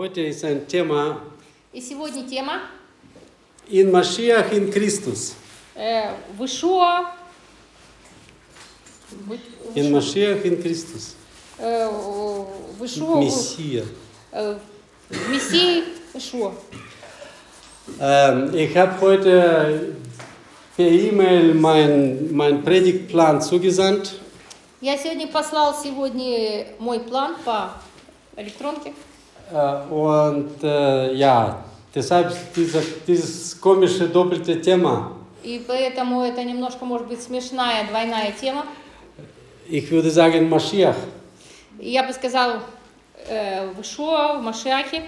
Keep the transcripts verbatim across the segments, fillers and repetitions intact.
Heute ist ein Thema И сегодня тема in Mashiach in Christus. э, в Ишуа, в, в In Ишуа, Mashiach in Christus. э, в Ишуа, в, Messias. э, в Мессии Ишуа. Ähm, ich habe heute per E-Mail meinen mein Predigtplan zugesandt. Я сегодня послал сегодня мой план по электронке. Äh, und äh, ja, deshalb dieser, dieses komische doppelte Thema. И поэтому это немножко, может быть, смешная двойная тема. Ich würde sagen Mashiach. И я бы сказал э, в Ишуа, в Машиахе.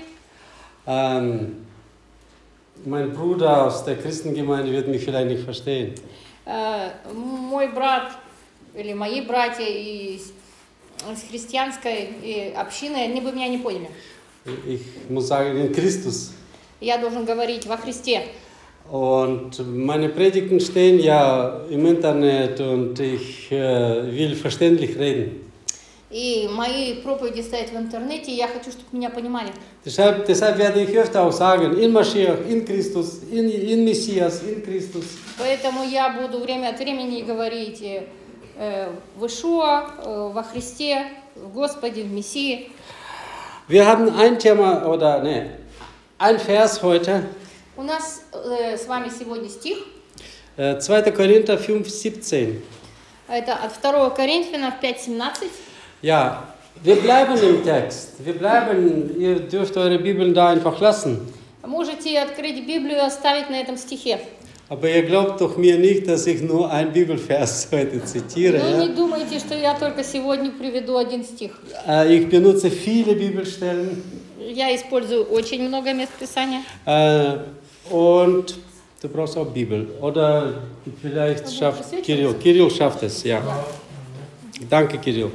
Ähm, mein Bruder aus der Christengemeinde wird mich vielleicht nicht verstehen. Э, мой брат или мои братья из, из христианской и общины, они бы меня не поняли. Ich muss sagen, in Christus. Я должен говорить во Христе. Und meine Predigten stehen ja im Internet und ich äh, will verständlich reden. И мои проповеди стоят в интернете, и я хочу, чтобы меня понимали. Deshalb, deshalb werde ich öfter auch sagen, in Mashiach, in Christus, in, in Messias, in Christus. Поэтому я буду время от времени говорить э, в Ишуа, э, во Христе, в Господе, в Мессии. Wir haben ein Thema, oder ne, ein Vers heute, У нас э, с вами сегодня стих. äh, zweiter Korinther fünf siebzehn. Это от второго Коринфянам пять семнадцать. Ja, wir bleiben im Text. Wir bleiben, ihr dürft eure Bibeln da einfach lassen. Можете открыть Библию и оставить на этом стихе. Aber ihr glaubt doch mir nicht, dass ich nur ein Bibelvers heute zitiere. Но Ja? не думайте, что я только сегодня приведу один стих. Äh, ich benutze viele Bibelstellen. Я использую очень много мест Писания. Äh, und du brauchst auch Bibel. Oder vielleicht schafft Kirill. Kirill schafft es, ja. Danke, Kirill.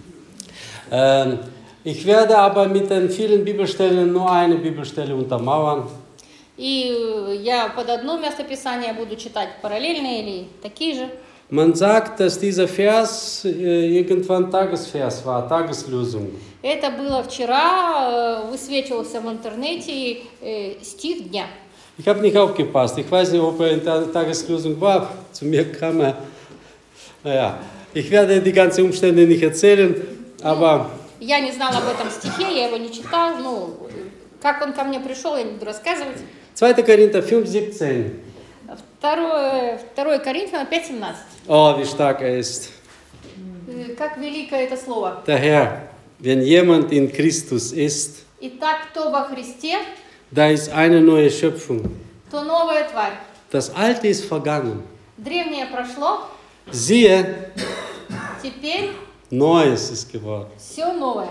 Ähm, ich werde aber mit den vielen Bibelstellen nur eine Bibelstelle untermauern. И я под одно место Писания буду читать параллельные или такие же. Man sagt, dass dieser Vers äh, irgendwann Tagesvers war, Tageslösung. Это было вчера, э, высвечивался в интернете э, стих дня. Ich habe nicht aufgepasst. Ich weiß nicht, ob er in der Tageslösung war. Zu mir kam er. Naja, ich werde die ganzen Umstände nicht erzählen, aber Я не знала об этом стихе, я его не читал. Ну, как он ко мне пришел, я не буду рассказывать. zweiter Korinther fünf siebzehn. Второе, второе Коринфянам пять семнадцать. Oh, wie stark er ist. Э, Как велико это слово. Der Herr, wenn jemand in Christus ist, Итак, кто во Христе, da ist eine neue Schöpfung. то новая тварь. Das Alte ist vergangen. Древнее прошло, Siehe, теперь Neues ist geworden. все новое.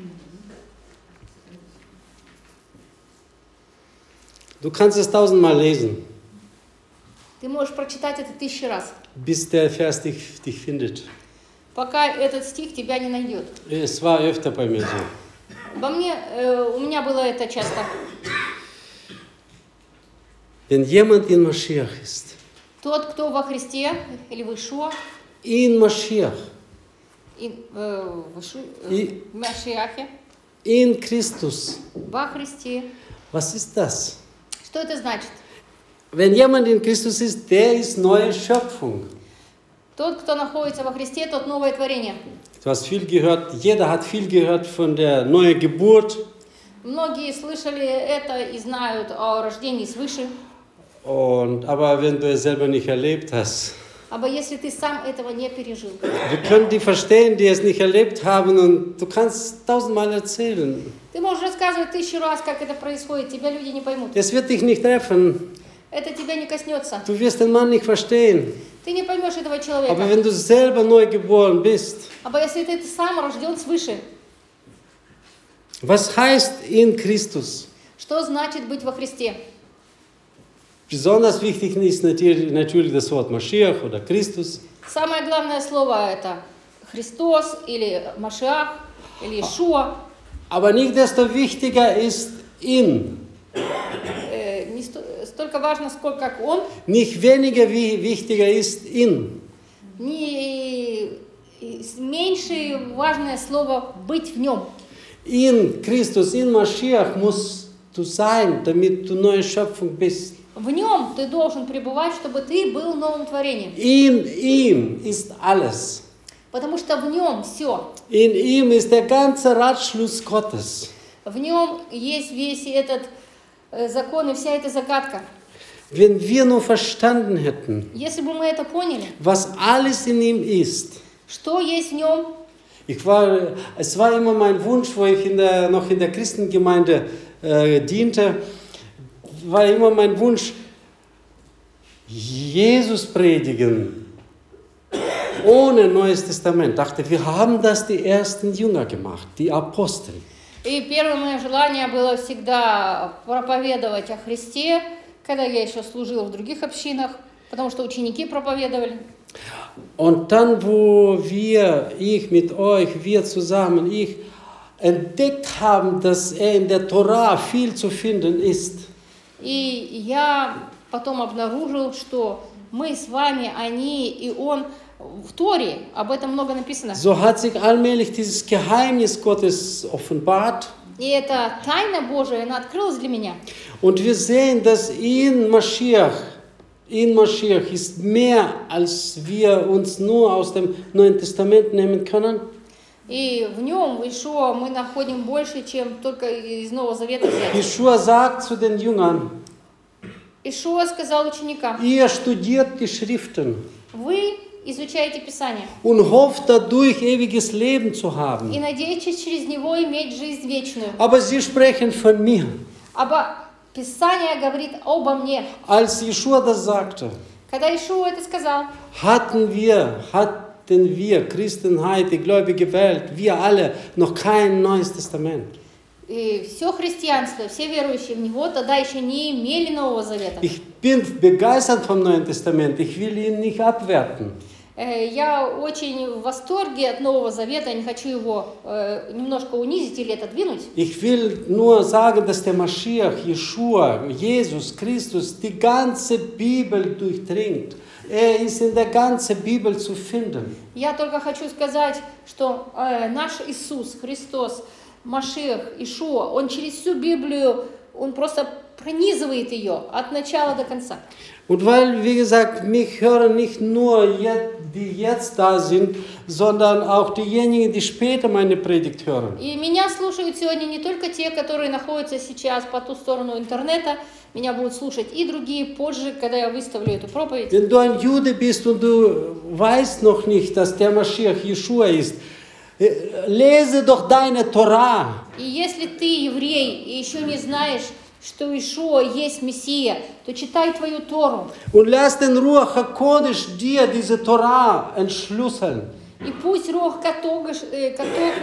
Du kannst es tausendmal lesen, Ты можешь прочитать это тысячи раз, bis der Vers dich, dich findet. пока этот стих тебя не найдет. Es war öfter bei mir so. Во мне, э, у меня было это часто. Wenn jemand in Mashiach ist, Тот, кто во Христе или в Ишуа, in Mashiach, и, э, в, Ишу, э, И- в Машиахе, in Christus, во Христе. was ist das? Что это значит? Wenn jemand in Christus ist, der ist neue Schöpfung. Тот, кто находится во Христе, тот новое творение. Du hast viel gehört, jeder hat viel gehört von der neuen Geburt. Многие слышали это и знают о рождении свыше. Und, aber wenn du es selber nicht erlebt hast, Aber если ты сам этого не пережил, wir können die verstehen, die es nicht erlebt haben, und du kannst tausendmal erzählen. ты можешь рассказывать тысячу раз, как это происходит, тебя люди не поймут. Es wird dich nicht treffen, Это тебя не коснется. du wirst den Mann nicht verstehen. Ты не поймешь этого Aber человека. wenn du selber neu geboren bist, А если ты сам рожден свыше, was heißt in Christus? что значит быть во Христе? Besonders wichtig ist natürlich, natürlich das Wort Mashiach oder Christus. Самое главное слово это Христос или Машиах или Ишуа. Aber nicht desto wichtiger ist in. Э, не сто- столько важно, сколько как Он. Nicht weniger wie wichtiger ist in. Не и меньше важное слово быть в Нем. In Christus, in Mashiach musst du sein, damit du neue Schöpfung bist. В нем ты должен пребывать, чтобы ты был новым творением. In ihm ist alles. Потому что в нем все. In ihm ist der ganze Ratschluss Gottes. В нем есть весь этот э, закон и вся эта загадка. Wenn wir nur verstanden hätten, Если бы мы это поняли, was alles in ihm ist. что есть в нем, Ich war, es war immer mein Wunsch, wo ich in der, noch in der Christengemeinde äh, diente, war immer mein Wunsch, Jesus predigen, ohne Neues Testament. Ich dachte, wir haben das die ersten Jünger gemacht, die Apostel. и первое мое желание было всегда проповедовать о Христе, когда я еще служила в других общинах, потому что ученики проповедовали. Und dann, wo wir, ich mit euch, wir zusammen, ich entdeckt haben, dass er in der Torah viel zu finden ist. И я потом обнаружил, что мы с вами, они и он в Торе, об этом много написано. So hat sich allmählich dieses Geheimnis Gottes offenbart. И эта тайна Божия, она открылась для меня. Und wir sehen, dass in Mashiach, in Mashiach ist mehr, als wir uns nur aus dem Neuen Testament nehmen können. И в нем, в Ишуа, мы находим больше, чем только из Нового Завета взять. Jeschua sagt zu den Jüngern, Ишуа сказал ученикам: ihr studiert die Schriften вы изучаете Писание und hofft dadurch ewiges Leben zu haben. и надеетесь через него иметь жизнь вечную. Aber sie sprechen von mir. Aber Писание говорит обо мне. Als Jeschua das sagte, Когда Ишуа это сказал, hatten wir, hatten wir Christenheit, die gläubige Welt, wir alle noch kein Neues Testament. и все христианство, все верующие в него тогда еще не имели Нового Завета. Ich bin begeistert vom Neuen Testament, ich will ihn nicht abwerten. Э, Я очень в восторге от Нового Завета, я не хочу его э, немножко унизить или отодвинуть. Ich will nur sagen, dass der Mashiach, Jeschua, Jesus Christus die ganze Bibel durchdringt. Er ist in der ganzen Bibel zu finden. Я только хочу сказать, что э, наш Иисус Христос, Машиах, Ишуа, он через всю Библию, он просто пронизывает ее от начала до конца. Und weil, wie gesagt, mich hören nicht nur die jetzt da sind, sondern auch diejenigen, die später meine Predigt hören. И меня слушают сегодня не только те, которые находятся сейчас по ту сторону интернета, меня будут слушать и другие позже, когда я выставлю эту проповедь. Wenn du ein Jude bist und du weißt noch nicht, dass der Mashiach Jeschua ist, lese doch deine Torah. И если ты еврей и еще не знаешь, что Ишуа есть Мессия, то читай твою Тору. Und lass den Ruach HaKodesh dir diese Torah entschlüsseln. И пусть Руах Катогаш, э, Катогаш,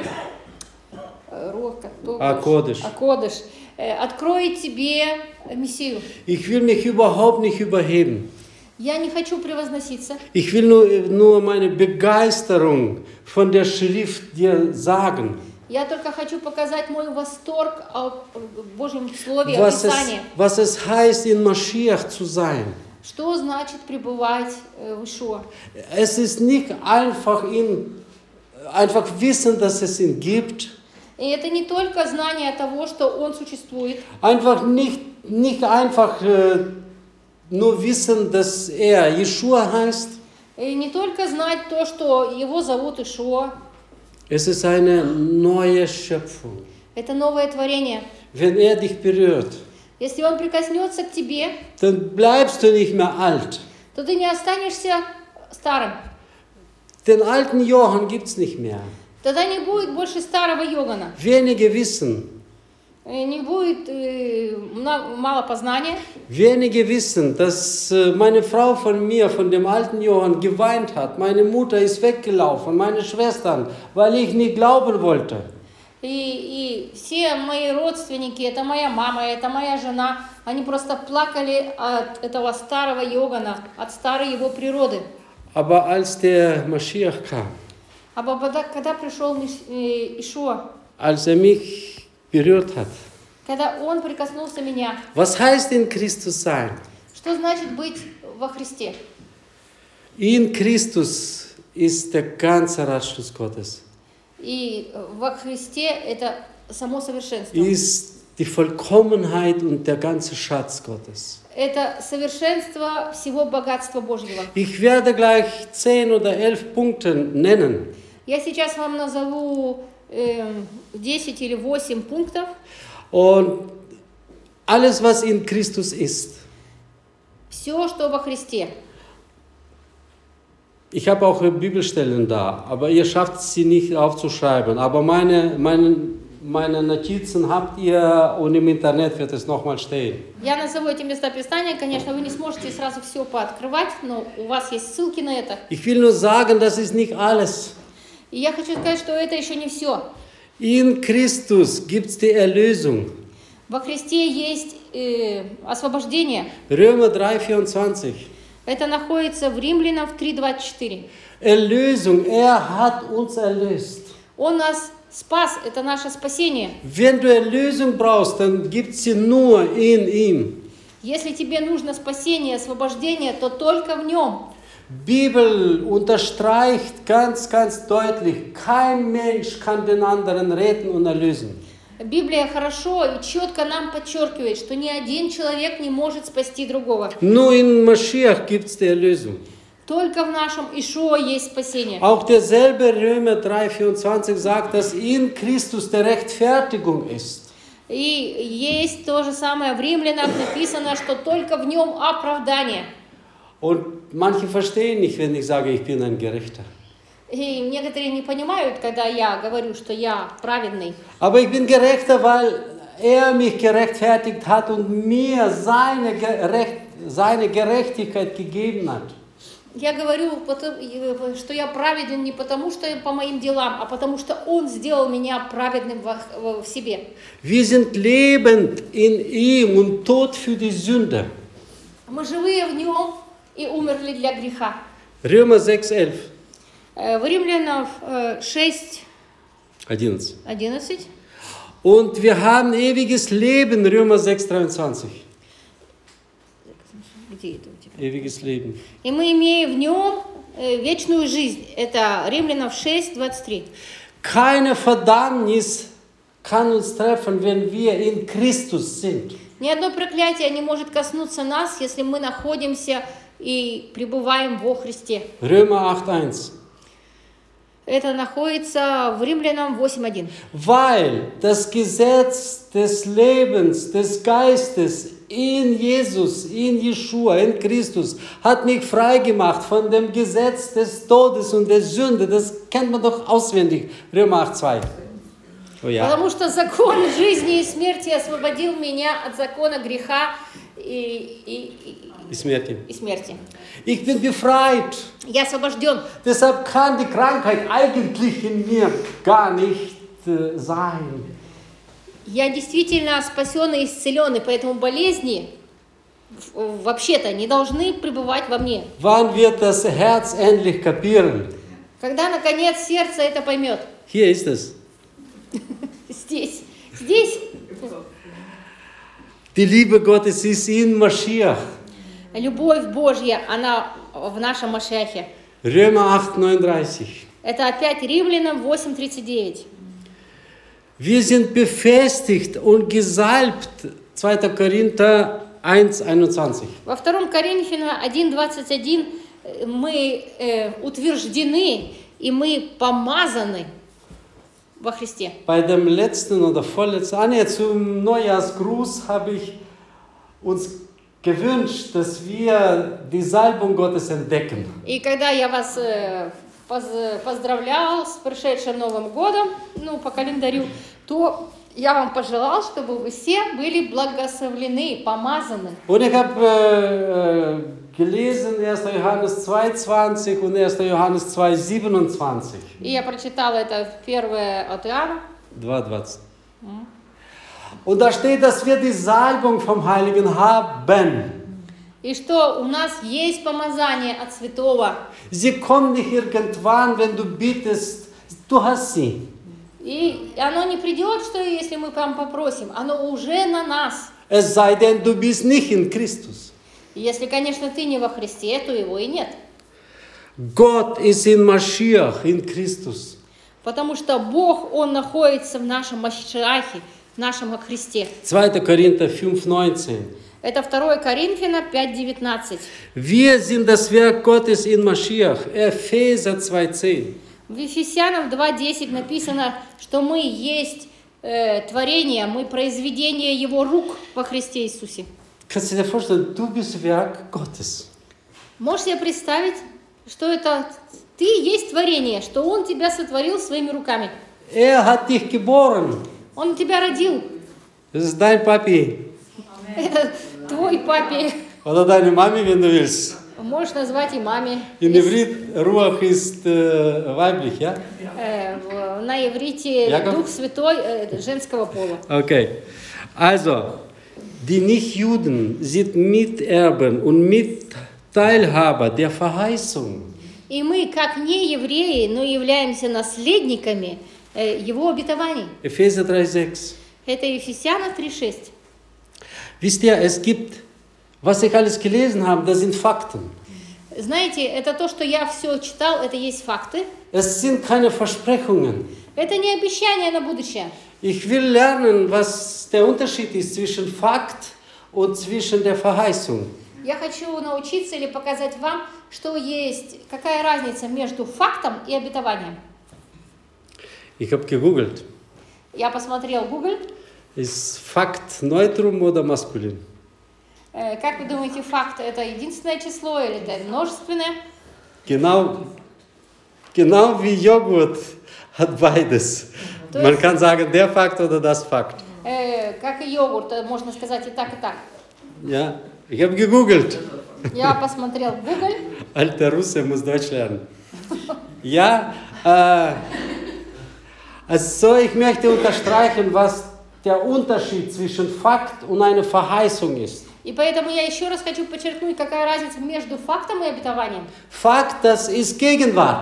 э, Руах Акодыш. Акодыш э, откроет тебе Мессию. Ich will mich überhaupt nicht überheben. Я не хочу превозноситься. Ich will nur, nur meine Begeisterung von der Schrift dir sagen. Я только хочу показать мой восторг о Божьем Слове, о Was es, Писании. was es heißt, in Mashiach zu sein. Что значит пребывать э, в Ишуа? Es ist nicht einfach, ihn, einfach wissen, dass es ihn gibt. И это не только знание того, что Он существует. Einfach nicht, nicht einfach äh, nur wissen, dass er Jeschua heißt. И не только знать то, что Его зовут Ишуа. Es ist eine neue Schöpfung. Это новое творение. Wenn er dich berührt, Если Он прикоснется к тебе, dann bleibst du nicht mehr alt. то ты не останешься старым. Den alten Johann gibt es nicht mehr. Тогда не будет больше старого Йогана. Wenige wissen, Э, Не будет э, мна- мало познания. wenige wissen, dass äh, meine Frau von mir, von dem alten Johann, geweint hat. Meine Mutter ist weggelaufen, meine Schwestern, weil ich nicht glauben wollte. И, и все мои родственники, это моя мама, это моя жена, они просто плакали от этого старого Йогана, от старой его природы. Aber als der Mashiach kam, А когда, когда пришел Миш- э, Ишуа, als er mich berührt hat, когда он прикоснулся меня, was heißt in Christus sein? что значит быть во Христе? In Christus ist der ganze Ratschluss Gottes. И во Христе это само совершенство. ist die Vollkommenheit und der ganze Schatz Gottes. Это совершенство всего богатства Божьего. Ich werde gleich zehn oder elf Punkte nennen. Я сейчас вам назову э, десять или восемь пунктов. Und alles, was in Christus ist. Все, что во Христе. Ich habe auch Bibelstellen da, aber ihr schafft sie nicht aufzuschreiben. Aber meine, meine, meine Notizen habt ihr und im Internet wird es nochmal stehen. Я назову эти места Писания, конечно, вы не сможете сразу все пооткрывать, но у вас есть ссылки на это. Ich will nur sagen, das ist nicht alles. И я хочу сказать, что это еще не все. In Christus gibt es die Erlösung. Во Христе есть э, освобождение. Römer drei vierundzwanzig. Это находится в Римлянам три двадцать четыре. Erlösung, er hat uns erlöst. Он нас спас, это наше спасение. Wenn du Erlösung brauchst, dann gibt es sie nur in ihm. Если тебе нужно спасение, освобождение, то только в нем. Bibel unterstreicht ganz, ganz deutlich, kein Mensch kann den anderen retten und erlösen. Библия хорошо и четко нам подчеркивает, что ни один человек не может спасти другого. Nur in Mashiach gibt es die Erlösung. Только в нашем Ишуа есть спасение. Auch derselbe Römer drei vierundzwanzig sagt, dass in Christus die Rechtfertigung ist. И есть то же самое в Римлянах написано, что только в нем оправдание. Und manche verstehen nicht, wenn ich sage, ich bin ein Gerechter. И некоторые не понимают, когда я говорю, что я праведный. Aber ich bin Gerechter, weil er mich gerechtfertigt hat und mir seine, Gerecht, seine Gerechtigkeit gegeben hat. Я говорю, что я праведен не потому, что по моим делам, а потому что Он сделал меня праведным в себе. Wir sind lebend in ihm und tot für die Sünde. Мы живые в Нем и умерли для греха. Römer sechs elf. В Римлянам шесть одиннадцать. Und wir haben ewiges Leben, Römer sechs dreiundzwanzig. Где это у тебя? Ewiges Leben. И мы имеем в нем вечную жизнь. Это Римлянам шесть двадцать три. Keine Verdammnis kann uns treffen, wenn wir in Christus sind. Ни одно проклятие не может коснуться нас, если мы находимся и пребываем во Христе. Römer acht eins. Это находится в Римлянам восемь один. Weil das Gesetz des Lebens, des Geistes in Jesus, in Jeshua, in Christus, hat mich frei gemacht von dem Gesetz des Todes und der Sünde. Das kennt man doch auswendig. Römer acht zwei. Oh ja. Потому что закон жизни и смерти освободил меня от закона греха и, и, и, смерти. и смерти. Ich bin befreit. Я освобожден. Deshalb kann die Krankheit eigentlich in mir gar nicht äh, sein. Я действительно спасен и исцелен, и поэтому болезни вообще-то не должны пребывать во мне. Wann wird das Herz endlich kapieren? Когда, наконец, сердце это поймет. Hier ist es. Здесь. Здесь. Die Liebe Gottes ist in Mashiach. Любовь Божья, она в нашем Машиахе. Römer acht neununddreißig. Это опять Римлянам восемь тридцать девять. Wir sind befestigt und gesalbt. zweiter Korinther eins einundzwanzig. Во втором Коринфянам один двадцать один мы э, утверждены и мы помазаны во Христе. Bei dem letzten oder vorletzten, ah, nee, zum Neujahrsgruß habe ich uns gewünscht, dass wir die Salbung Gottes entdecken. И когда я вас э, поз, поздравлял с прошедшим Новым годом, ну, по календарю, то я вам пожелал, чтобы вы все были благословлены, помазаны. Und ich habe äh, gelesen erster Johannes zwei zwanzig und erster Johannes zwei siebenundzwanzig. И я прочитала это первое от Иоанна. два двадцать. Und da steht, dass wir die Salbung vom Heiligen haben. И что у нас есть помазание от Святого. Sie kommt nicht irgendwann, wenn du bittest, du hast sie. И оно не придет, что если мы прям попросим, оно уже на нас. Es sei denn, du bist nicht in Christus. Если, конечно, ты не во Христе, то его и нет. Gott ist in Mashiach, in Christus. Потому что Бог, Он находится в нашем Машиахе, в нашем Христе. zweiter Korinther fünf neunzehn. Это второе Коринфянам пять девятнадцать. Wir sind das Werk Gottes in Mashiach. Epheser zwei zehn. В Ефесянам два десять написано, что мы есть э, творение, мы произведение Его рук во Христе Иисусе. Kannst du dir vorstellen, du bist Werk Gottes. Можешь себе представить, что это ты есть творение, что Он тебя сотворил своими руками. Er hat dich geboren. Он тебя родил. Das ist dein Papi. Это твой папе. Oder deine Mami, wenn du willst. Можешь назвать и маме. In Ivrit, Ruach ist äh, weiblich, ja? Э, в- на иврите Яков? Дух Святой э, женского пола. Okay. Also, die Nichtjuden sind Miterben und Mitteilhaber der Verheißung. И мы, как не евреи, но являемся наследниками э, Его обетований. Epheser drei sechs. Это Ефесянов три шесть. Wisst ihr, es gibt, was ich alles gelesen habe, das sind Fakten. Знаете, это то, что я все читал, это есть факты. Es sind keine Versprechungen. Это не обещание на будущее. Ich will lernen, was der Unterschied ist zwischen Fakt und zwischen der Verheißung. Я хочу научиться или показать вам, что есть, какая разница между фактом и обетованием. Ich habe gegoogelt. Я посмотрел Google. Ist Fakt Neutrum oder maskulin? Э, Как вы думаете, факт это единственное число или это множественное? Genau, genau wie Joghurt hat beides. То Man есть- kann sagen, der Fakt oder das Fakt. Э, Как и йогурт, э, можно сказать и так, и так. Ja, ich habe gegoogelt. Я посмотрел в Google. Alter Russe muss Deutsch lernen. Ja, äh, also ich möchte unterstreichen, was der Unterschied zwischen Fakt und einer Verheißung ist. И поэтому я еще раз хочу подчеркнуть, какая разница между фактом и обетованием. Fakt, das ist Gegenwart.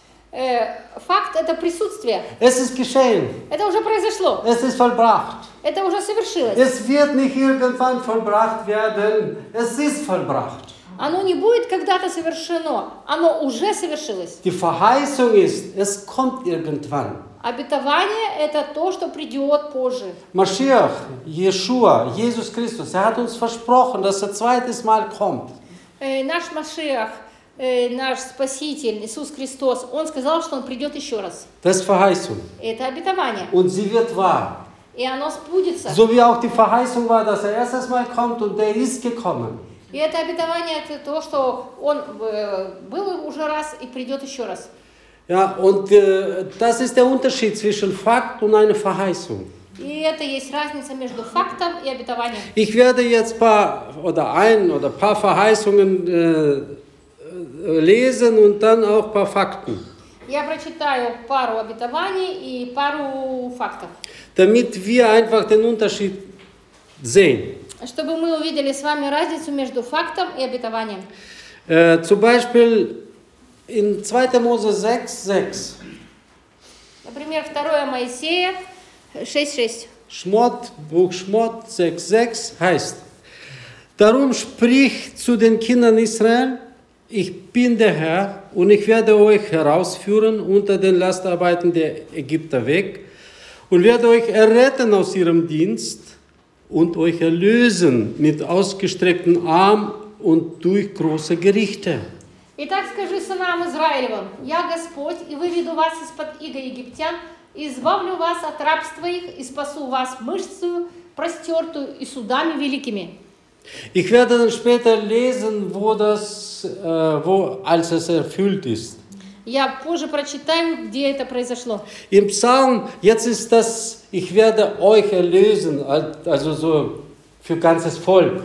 Э, Факт это присутствие. Es ist geschehen. Это уже произошло. Es ist vollbracht. Это уже совершилось. Es wird nicht irgendwann vollbracht werden. Es ist vollbracht. Оно не будет когда-то совершено. Оно уже совершилось. Die Verheißung ist, es kommt irgendwann. Обетование это то, что придет позже. Mashiach, Jeshua, Jesus Christus, er hat uns versprochen, dass er zweites Mal kommt. Э, Наш Машиах, э, наш Спаситель Иисус Христос, Он сказал, что Он придет еще раз. Das ist Verheißung. Это обетование. Und sie wird wahr. И оно сбудется. So wie auch die Verheißung war, dass er erstes Mal kommt und er ist gekommen. И это обетование это то, что Он э, был уже раз и придет еще раз. Ja, und äh, das ist der Unterschied zwischen Fakt und einer Verheißung. И это есть разница между фактом и обетованием. Ich werde jetzt paar oder ein oder paar Verheißungen äh, äh, lesen und dann auch paar Fakten, Я прочитаю пару обетований и пару фактов, damit wir einfach den Unterschied sehen. чтобы мы увидели с вами разницу между фактом и обетованием. Äh, zum Beispiel in zweiter Mose sechs sechs. Например, второе Моисея шесть шесть. Schmott, Buch Schmott sechs sechs heißt: Darum sprich zu den Kindern Israel, ich bin der Herr und ich werde euch herausführen unter den Lastarbeiten der Ägypter weg und werde euch erretten aus ihrem Dienst und euch erlösen mit ausgestrecktem Arm und durch große Gerichte. Итак, скажи сынам Израилевым: Я Господь, и выведу вас из-под иго египтян, и избавлю вас от рабства их, и спасу вас мышцею простертую и судами великими. Ich werde dann später lesen, wo das, äh, wo, als es erfüllt ist. Я позже прочитаю, где это произошло. Im Psalm, jetzt ist das, ich werde euch erlösen, also so für ganzes Volk.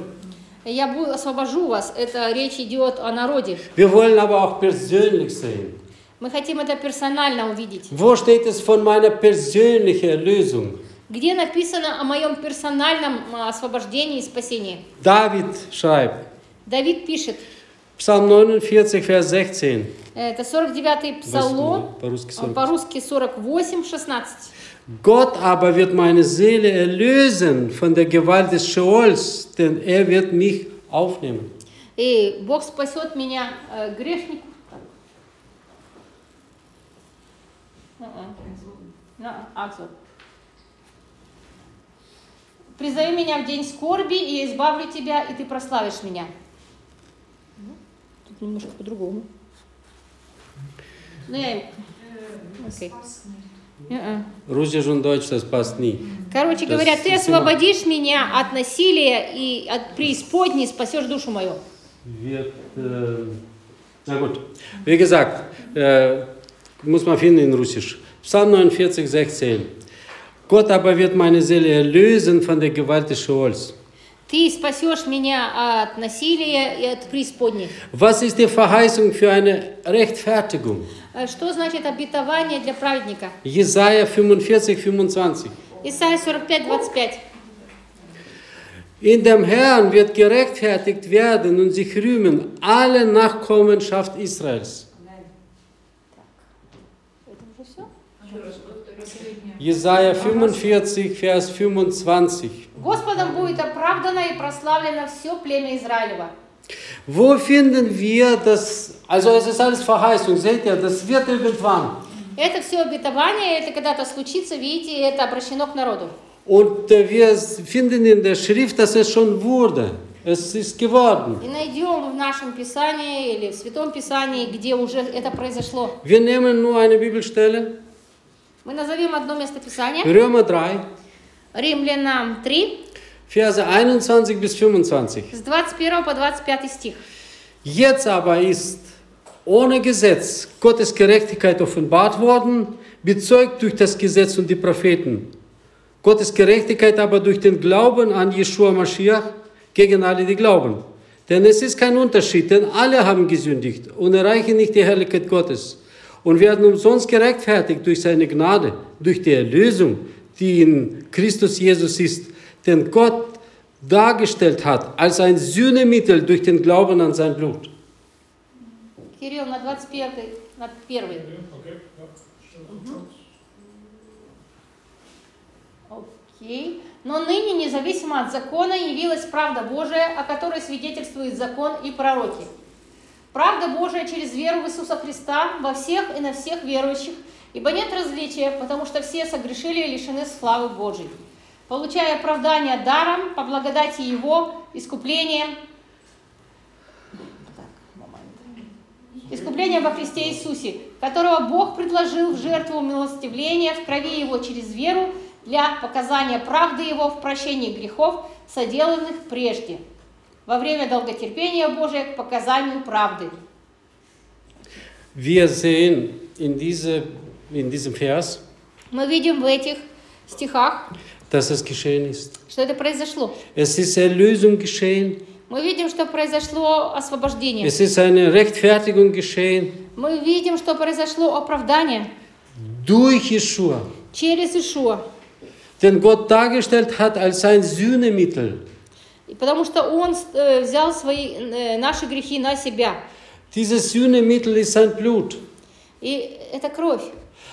Я буду, освобожу вас. Это речь идет о народе. Wir wollen aber auch persönlich sehen. Мы хотим это персонально увидеть. Wo steht es von meiner persönlichen Erlösung? Где написано о моем персональном а, освобождении и спасении? David schreibt, Давид пишет, Psalm neunundvierzig, Vers sechzehn. это сорок девятый псалом, По-русски сорок. по-русски сорок восемь шестнадцать. Gott aber wird meine Seele erlösen von der Gewalt des Scheols, denn er wird mich aufnehmen. И Бог спасет меня, э, грешнику. На, Акзу. Призови меня в день скорби, и я избавлю тебя, и ты прославишь меня. Тут немножко по-другому. Ну, я... Okay. Russisch und Deutsch, das passt nie. Короче Das говоря, ты ist освободишь меня от насилия и от преисподней, спасешь душу мою. Wird, äh, na gut, wie gesagt, äh, muss man finden in Russisch. Psalm neunundvierzig, sechzehn. Gott aber wird meine Seele erlösen von der Gewalt des Scheols. Ты спасешь меня от насилия и от преисподней. Was ist die Verheißung für eine Rechtfertigung? Что значит обетование для праведника? Jesaja fünfundvierzig, fünfundzwanzig. Исайя сорок пять, двадцать пять. In dem Herrn wird gerechtfertigt werden und sich rühmen alle Nachkommenschaft Israels. Jesaja fünfundvierzig, Vers fünfundzwanzig. Господом будет оправдано и прославлено все племя Израилева. Wo finden wir das? Also es ist alles Verheißung, seht ihr, das wird irgendwann. Это все обетование, это когда-то случится, видите, это обращено к народу. Und äh, wir finden in der Schrift, dass es schon wurde. Es ist geworden. И найдем в нашем Писании или в Святом Писании, где уже это произошло. Wir nehmen nur eine Bibelstelle. Мы назовем одно место Писания. Römer drei, Римлянам три, Verse einundzwanzig bis fünfundzwanzig. с двадцать первого по двадцать пятый стих. Jetzt aber ist ohne Gesetz Gottes Gerechtigkeit offenbart worden, bezeugt durch das Gesetz und die Propheten. Gottes Gerechtigkeit aber durch den Glauben an Jeschua Mashiach gegen alle, die glauben. Denn es ist kein Unterschied, denn alle haben gesündigt und erreichen nicht die Herrlichkeit Gottes und werden umsonst gerechtfertigt durch seine Gnade, durch die Erlösung, die in Christus Jesus ist, den Gott dargestellt hat als ein Sühnemittel durch den Glauben an sein Blut. Кирилл, на двадцать первый, на первый. Окей. Но ныне, независимо от закона, явилась правда Божия, о которой свидетельствует закон и пророки. Правда Божия через веру в Иисуса Христа во всех и на всех верующих, ибо нет различия, потому что все согрешили и лишены славы Божией, получая оправдание даром по благодати Его, искуплением, искупление во Христе Иисусе, которого Бог предложил в жертву умилостивления в крови Его через веру для показания правды Его в прощении грехов, соделанных прежде, во время долготерпения Божия к показанию правды. Wir sehen in, diese, in diesem Vers, Мы видим в этих стихах, dass es geschehen ist. что это произошло. Es ist Erlösung geschehen. Мы видим, что произошло освобождение. Es ist eine Rechtfertigung geschehen. Мы видим, что произошло оправдание Durch Jeschua, через Ишуа. den Gott dargestellt hat als ein Sühnemittel. И потому что Он э, взял свои, э, наши грехи на себя. Dieses Sühnemittel ist sein Blut. И это кровь.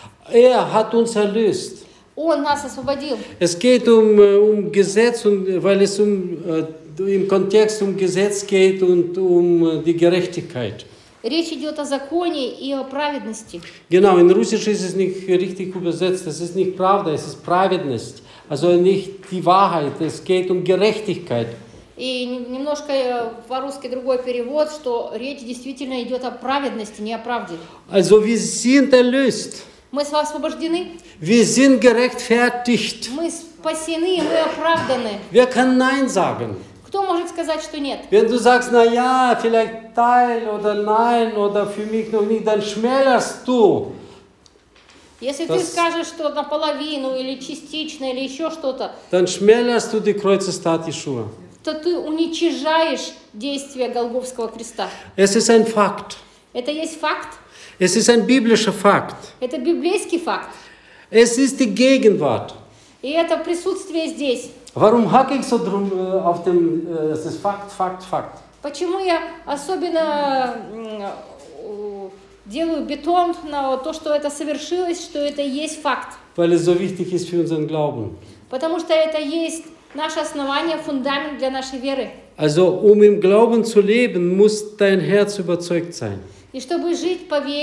Er hat uns erlöst. Он нас освободил. Es geht um, um Gesetz, und, weil es um, im Kontext um Gesetz geht und um die Gerechtigkeit. Речь идет о законе и о праведности. Genau, in Russisch ist es nicht richtig übersetzt. Es ist nicht Pravda, es ist Праведность. Also nicht die Wahrheit, es geht um Gerechtigkeit. И немножко по-русски другой перевод, что речь действительно идет о праведности, не о правде. Also wir sind erlöst. Мы освобождены. Wir sind gerechtfertigt. Мы спасены, мы оправданы. Wer kann Nein sagen? Кто может сказать, что нет? Wenn du sagst, na ja, vielleicht Teil oder Nein oder für mich noch nicht, dann schmälerst du. Если Das- ты скажешь, что наполовину или частично или еще что-то, Dann schmälerst du die Kreuzestat Jeschua. то ты уничижаешь действие Голгофского креста. Es ist ein Fakt. Это есть факт, Es ist ein biblischer Fakt. это библейский факт. Es ist die Gegenwart. И это присутствие здесь. Warum hacke ich so drum äh, auf dem, äh, es ist Fakt, Fakt, Fakt? Почему я особенно м, у- делаю бетон на то, что это совершилось, что это есть факт? Weil es so wichtig ist für unseren Glauben. Потому что это есть наше основание, фундамент для нашей веры. Also um im Glauben zu leben, muss dein Herz überzeugt sein. И чтобы жить по вере,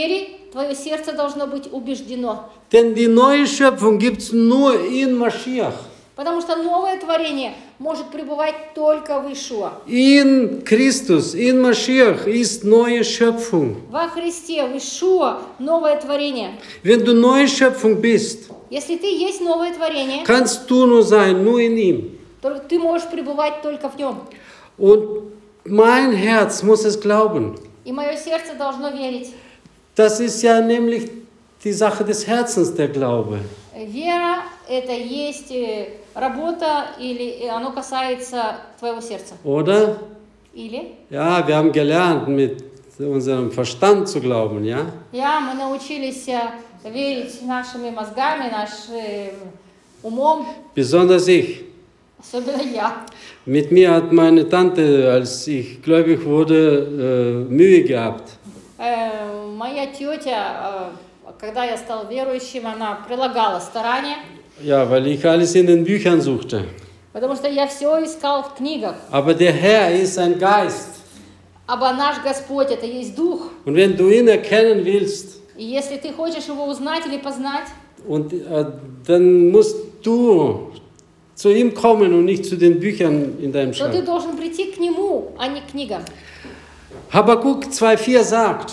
твое сердце должно быть убеждено. Denn die neue Schöpfung gibt es nur in Mashiach. Потому что новое творение может пребывать только в Иешуа. In Christus, in Mashiach ist neue Schöpfung. Во Христе, в Иешуа новое творение. Wenn du neue Schöpfung bist, Если ты есть новое творение, kannst du nur sein, nur in ihm. то ты можешь пребывать только в нем. Und mein Herz muss es glauben. И мое сердце должно верить. Das ist ja nämlich die Sache des Herzens, der Glaube. Вера – это есть э, работа, или э, оно касается твоего сердца. Oder? Или? Ja, wir haben gelernt, mit unserem Verstand zu glauben, ja? Ja, мы научились э, верить нашими мозгами, нашим умом, Besonders ich. особенно я. Mit mir hat meine Tante, als ich gläubig wurde, äh, Mühe gehabt. Э, моя тетя, э, когда я стал верующим, она прилагала старания, Ja, weil ich alles in den Büchern suchte. потому что я все искал в книгах. Aber der Herr ist ein Geist. А наш Господь – это есть Дух. Und wenn du ihn erkennen willst, И если ты хочешь Его узнать или познать, und, äh, dann musst du zu ihm kommen und nicht zu den Büchern in deinem то ты Schrank. должен прийти к Нему, а не к книгам. Habakkuk zwei vier sagt,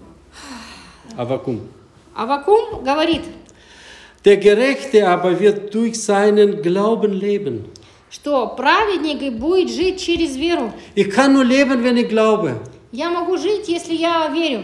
Habakkuk, Аввакум говорит, der Gerechte aber wird durch seinen Glauben leben. что праведник будет жить через веру. Ich kann nur leben, wenn ich glaube. Я могу жить, если я верю.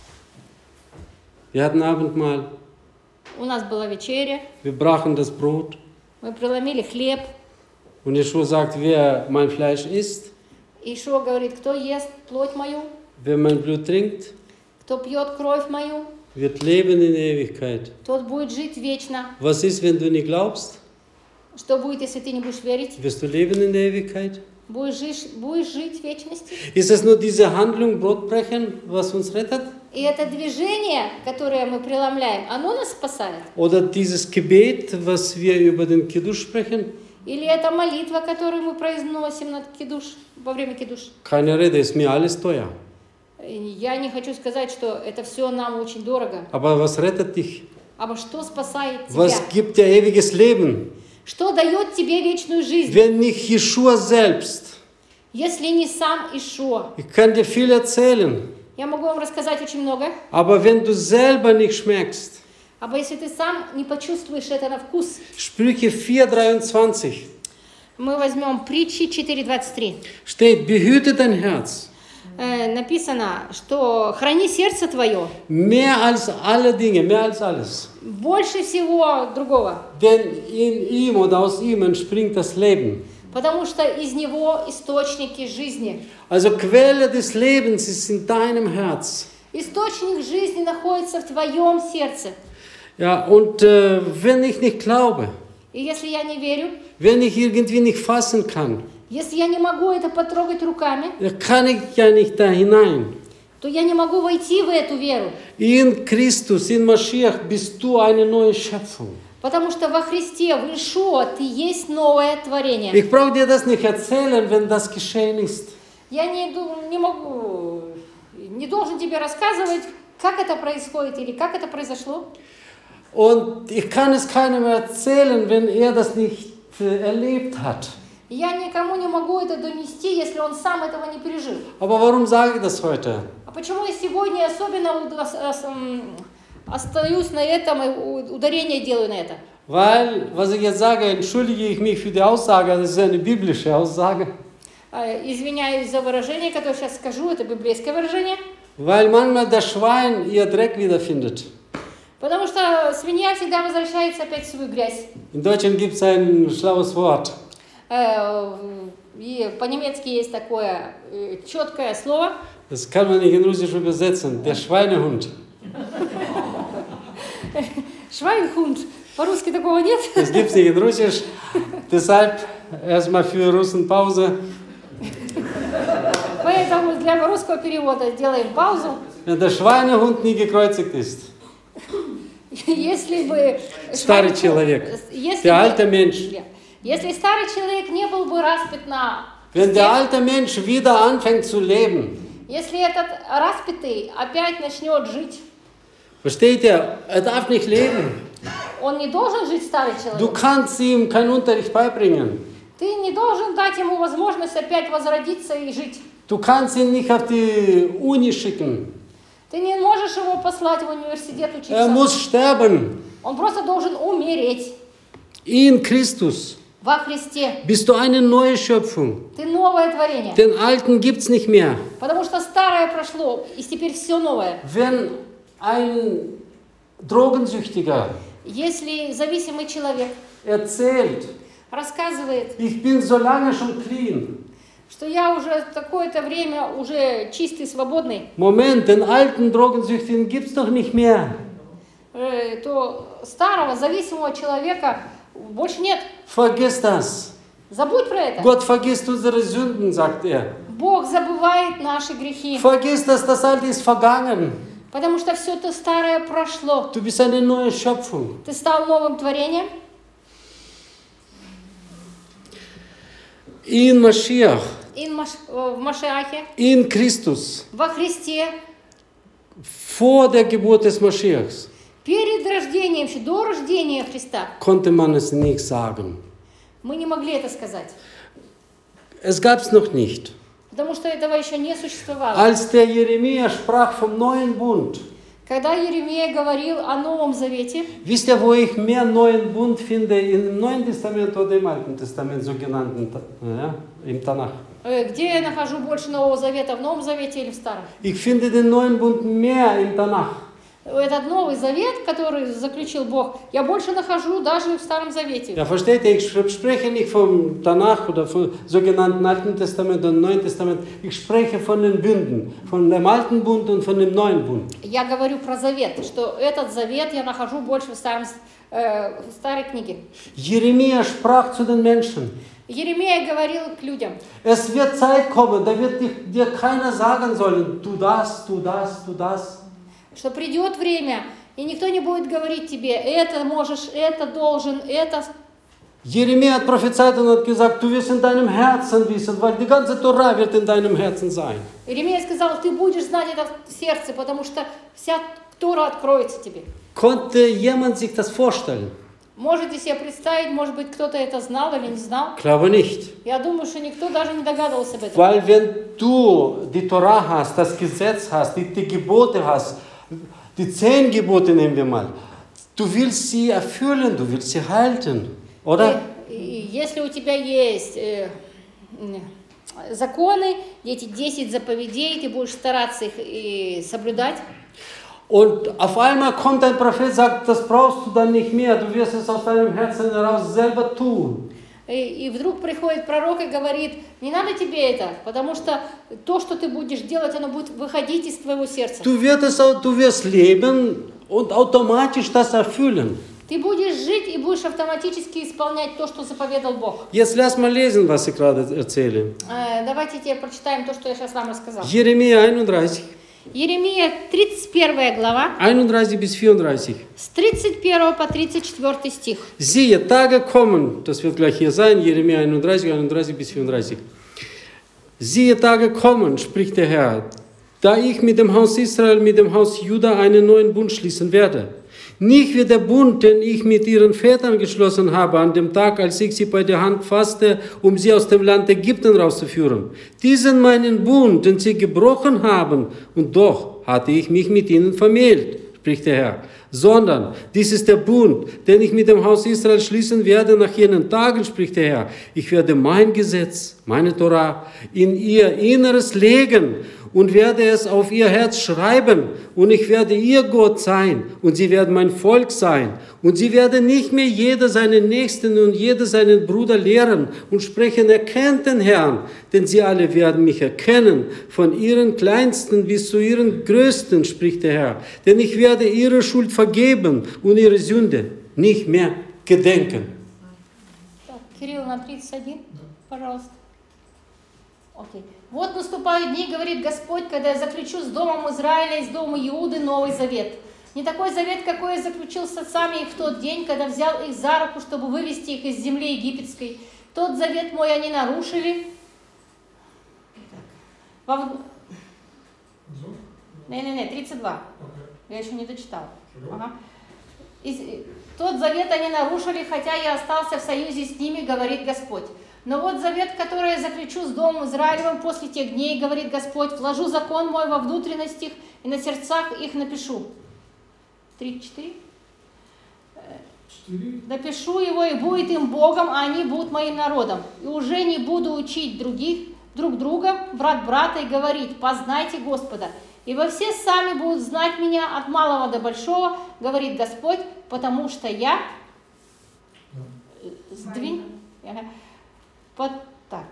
Wir hatten Abendmahl, У нас была вечеря, wir brachen das Brot мы преломили хлеб. und Jeschua sagt, wer mein Fleisch isst, Ишуа говорит, кто ест плоть мою, wer mein Blut trinkt, кто пьет кровь мою, wird leben in Ewigkeit. тот будет жить вечно. Was ist, wenn du nicht glaubst? Что будет, если ты не будешь верить? Wirst du leben in der Ewigkeit? Будешь жить, будешь жить в вечности. Ist es nur diese Handlung, Brotbrechen, was uns rettet? И это движение, которое мы преломляем, оно нас спасает? Oder dieses Gebet, was wir über den Kiddush sprechen? Или это молитва, которую мы произносим над кидуш, во время кидуш? Keine Rede, ist mir alles teuer. Я не хочу сказать, что это все нам очень дорого. Aber was rettet dich? А что спасает тебя? Was gibt dir ewiges Leben? Что дает тебе вечную жизнь, Wenn nicht Jeschua selbst. если не сам Ишуа? Ich kann dir viel erzählen. Я могу вам рассказать очень много. Aber wenn du selber nicht schmeckst, А если ты сам не почувствуешь это на вкус, Sprüche vier dreiundzwanzig мы возьмем притчи четыре двадцать три. steht, behüte dein Herz. Э, написано, что храни сердце твое Mehr als alle Dinge, mehr als alles. больше всего другого, Denn in ihm oder aus ihm entspringt das Leben. потому что из него источники жизни. Also Quelle des Lebens ist in deinem Herz. Источник жизни находится в твоем сердце. Ja, und äh, wenn ich nicht glaube, И если я не верю, wenn ich irgendwie nicht fassen kann, если я не могу это потрогать руками, dann kann ich ja nicht da hinein. то я не могу войти в эту веру. In Christus, in Mashiach bist du eine neue Schöpfung. Потому что во Христе, в Иешуа, ты есть новое творение. Ich brauche dir das nicht erzählen, wenn das geschehen ist. Я не, ду- не могу, не должен тебе рассказывать, как это происходит или как это произошло. Und ich kann es keinem erzählen, wenn er das nicht äh, erlebt hat. Я никому не могу это донести, если он сам этого не пережил. Aber warum sage ich das heute? А почему я сегодня особенно уд- ос- ос- м, остаюсь на этом и у- ударение делаю на это? Weil, was ich jetzt sage, entschuldige ich mich für die Aussage, das ist eine biblische Aussage. Э, Извиняюсь за выражение, которое сейчас скажу, это библейское выражение. Weil manchmal das Schwein ihr Dreck wiederfindet. Потому что свинья всегда возвращается опять в свою грязь. In Deutschland gibt es ein schlaues Wort. Э, И по-немецки есть такое э, четкое слово. Das kann man nicht in Russisch übersetzen. Der Schweinehund. Швайнхунд. По-русски такого нет. Das gibt es nicht in Russisch. Deshalb erstmal für Russen Pause. Поэтому для русского перевода сделаем паузу. Wenn der Schweinehund nie gekreuzigt ist. Если бы... Старый Швайнхунд- человек. Если Der бы- alte Mensch. Нет. Если старый человек не был бы распят на Wenn der кресте, alte Mensch wieder anfängt zu leben, если этот распятый опять начнет жить, Versteht ihr? Er darf nicht leben. Он не должен жить старый Du человек. kannst ihm keinen Unterricht beibringen. Ты не должен дать ему возможность опять возродиться и жить. Du kannst ihn nicht auf die Uni schicken. Ты не можешь его послать в университет Er учиться. muss sterben. Он просто должен умереть In Christus во Христе. bist du eine neue Schöpfung. Ты новое творение. Den Alten gibt's nicht mehr. Потому что старое прошло, и теперь все новое. Wenn ein Drogensüchtiger Если зависимый человек erzählt, рассказывает, ich bin so lange schon clean. что я уже такое-то время уже чистый, свободный, Moment, den alten Drogensüchtigen gibt's doch nicht mehr. э, то старого зависимого человека больше нет. Vergiss das. Забудь про это. Gott vergisst unsere Sünden, sagt er. Бог забывает наши грехи, Vergiss das, das Alte ist vergangen. потому что все то старое прошло. Du bist eine neue Schöpfung. Ты стал новым творением. In Mashiach, И в Маш- в Машиахе, in Christus, во Христе, vor der Geburt des Mashiachs, перед рождением, еще до рождения Христа, konnte man es nicht sagen. мы не могли это сказать, Es gab es noch nicht. потому что этого еще не существовало. Als der Jeremia sprach vom neuen Bund, Когда Еремия говорил о Новом Завете, wisst ihr, wo ich mehr neuen Bund finde, im Neuen Testament oder im Alten Testament, sogenannten, ja, im Tanach? э, где я нахожу больше Нового Завета, в Новом Завете или в Старом? Ich finde den neuen Bund mehr im Tanach. Этот Новый Завет, который заключил Бог, я больше нахожу даже в Старом Завете. Ja, versteht ihr, ich spreche nicht vom Tanach oder vom sogenannten Alten Testament und Neuen Testament. Ich spreche von den Bünden, von dem Alten Bund und von dem Neuen Bund. Я говорю про Завет, что этот Завет я нахожу больше в, старом, э, в Старой книге. Jeremia sprach zu den Menschen. Еремия говорил к людям, Es wird Zeit kommen, da wird dir, dir keiner sagen sollen, tu das, tu das, tu das. что придет время, и никто не будет говорить тебе, это можешь, это должен, это... Jeremia hat prophezeit und hat gesagt, du wirst in deinem Herzen wissen, weil die ganze Torah wird in deinem Herzen sein. Иеремия сказал, ты будешь знать это в сердце, потому что вся Тора откроется тебе. Konnte jemand sich das vorstellen? Можете себе представить, может быть, кто-то это знал или не знал? Glaube nicht. Я думаю, что никто даже не догадывался об этом. Weil wenn du die Torah hast, das Gesetz hast, die, die Gebote hast, die zehn Gebote nehmen wir mal, du willst sie erfüllen, du willst sie halten, oder? И- и если у тебя есть э, э, законы, эти десять заповедей, ты будешь стараться их и соблюдать, Und auf einmal kommt ein Prophet, sagt, das brauchst du dann nicht mehr, du wirst es aus deinem Herzen heraus selber tun. и, и вдруг приходит пророк и говорит, не надо тебе это, потому что то, что ты будешь делать, оно будет выходить из твоего сердца. Du wirst, es, du wirst leben und automatisch das erfüllen. Ты будешь жить и будешь автоматически исполнять то, что заповедал Бог. Jetzt lass mal lesen, was ich gerade erzähle. Э, давайте тебе прочитаем то, что я сейчас вам рассказала. Jeremia einunddreißig, Еремия, тридцать первая глава, einunddreißig bis vierunddreißig. с тридцать первого по тридцать четвёртый стих. Siehe, Tage kommen, das wird gleich hier sein, Jeremia einunddreißig, einunddreißig bis vierunddreißig. Siehe, Tage kommen, spricht der Herr, da ich mit dem Haus Israel, mit dem Haus Juda einen neuen Bund schließen werde. Nicht wie der Bund, den ich mit ihren Vätern geschlossen habe, an dem Tag, als ich sie bei der Hand fasste, um sie aus dem Land Ägypten rauszuführen. Diesen meinen Bund, den sie gebrochen haben, und doch hatte ich mich mit ihnen vermählt, spricht der Herr. Sondern dies ist der Bund, den ich mit dem Haus Israel schließen werde nach jenen Tagen, spricht der Herr. Ich werde mein Gesetz, meine Torah, in ihr Inneres legen und werde es auf ihr Herz schreiben, und ich werde ihr Gott sein, und sie werden mein Volk sein. Und sie werden nicht mehr jeder seinen Nächsten und jeder seinen Bruder lehren und sprechen, erkennt den Herrn, denn sie alle werden mich erkennen, von ihren Kleinsten bis zu ihren Größten, spricht der Herr. Denn ich werde ihre Schuld vergeben und ihre Sünde nicht mehr gedenken. Так, Кирилл, на тридцать один, пожалуйста. Окей. Вот наступают дни, говорит Господь, когда я заключу с домом Израиля и с домом Иуды новый завет. Не такой завет, какой я заключил с отцами их в тот день, когда взял их за руку, чтобы вывести их из земли египетской. Тот завет мой они нарушили. Во... Не-не-не, тридцать два. Я еще не дочитала. Ага. И, тот завет они нарушили, хотя я остался в союзе с ними, говорит Господь. Но вот завет, который я заключу с Домом Израилевым после тех дней, говорит Господь, вложу закон мой во внутренностях и на сердцах их напишу. Тридцать четыре? Напишу его, и будет им Богом, а они будут моим народом. И уже не буду учить других, друг друга, брат брата, и говорить, познайте Господа. Ибо все сами будут знать меня от малого до большого, говорит Господь, потому что я... Сдвинь. Вот так.